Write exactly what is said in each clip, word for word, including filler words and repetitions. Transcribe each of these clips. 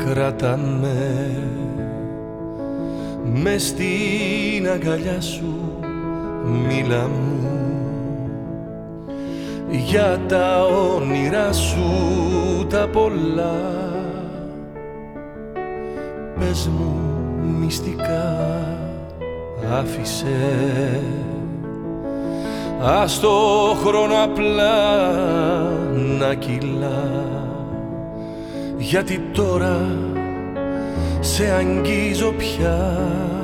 Κράτα με μες στην αγκαλιά σου, μίλα μου για τα όνειρά σου τα πολλά. Πες μου μυστικά, άφησε ας το χρόνο απλά να κυλά, γιατί τώρα σε αγγίζω πια.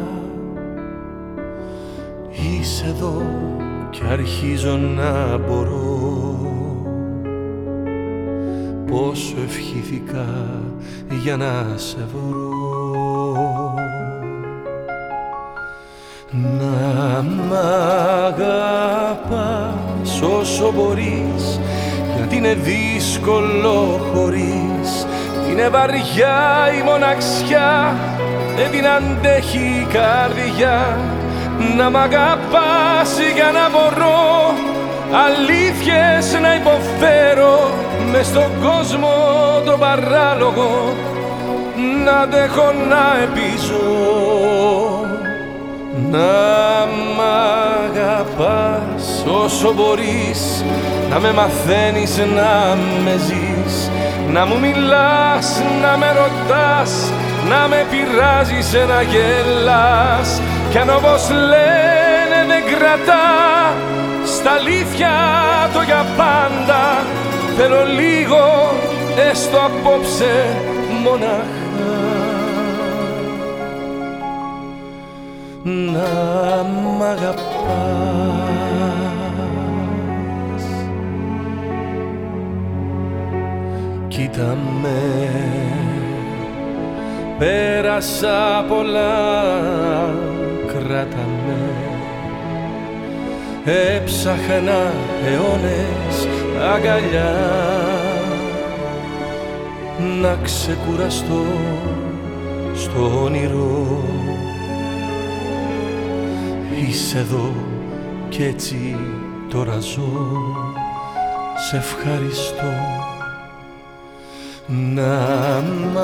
Είσαι εδώ κι αρχίζω να μπορώ, πόσο ευχήθηκα για να σε βρω. Να μ' αγαπάς όσο μπορείς, γιατί είναι δύσκολο χωρίς. Είναι βαριά η μοναξιά, δεν την αντέχει η καρδιά. Να μ' αγαπάς για να μπορώ αλήθειες να υποφέρω μες στον κόσμο τον παράλογο, να αντέχω να ελπίζω. Να μ' αγαπάς όσο μπορείς, να με μαθαίνεις να με ζεις, να μου μιλάς, να με ρωτάς, να με πειράζεις να γελάς. Κι αν όπως λένε δεν κρατά, στα αλήθεια το για πάντα, θέλω λίγο έστω απόψε μοναχά να μ' αγαπάς. Κοίτα με, πέρασα πολλά, κράτα με. Έψαχνα αιώνες αγκαλιά, να ξεκουραστώ στο όνειρο. Είσαι εδώ κι έτσι τώρα ζω, σε ευχαριστώ. Να μ'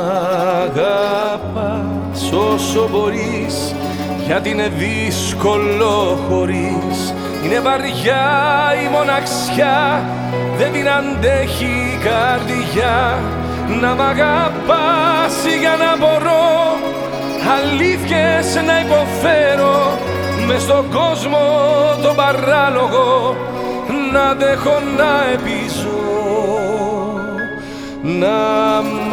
αγαπάς όσο μπορείς, γιατί είναι δύσκολο χωρίς. Είναι βαριά η μοναξιά, δεν την αντέχει η καρδιά. Να μ' αγαπάς για να μπορώ αλήθειες να υποφέρω μες στον κόσμο τον παράλογο, να αντέχω να ελπίζω. Να μ'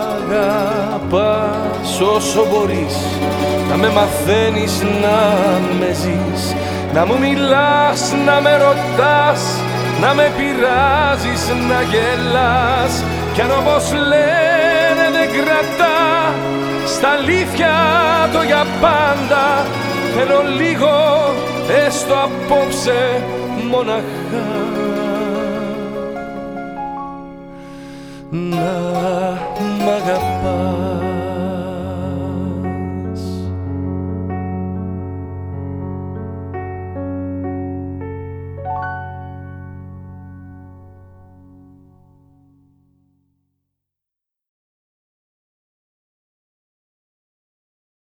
αγαπάς όσο μπορείς, να με μαθαίνεις να με ζεις, να μου μιλάς, να με ρωτάς, να με πειράζεις να γελάς. Κι αν όπως λένε δεν κρατά, στα αλήθεια το για πάντα, θέλω λίγο έστω απόψε μοναχά να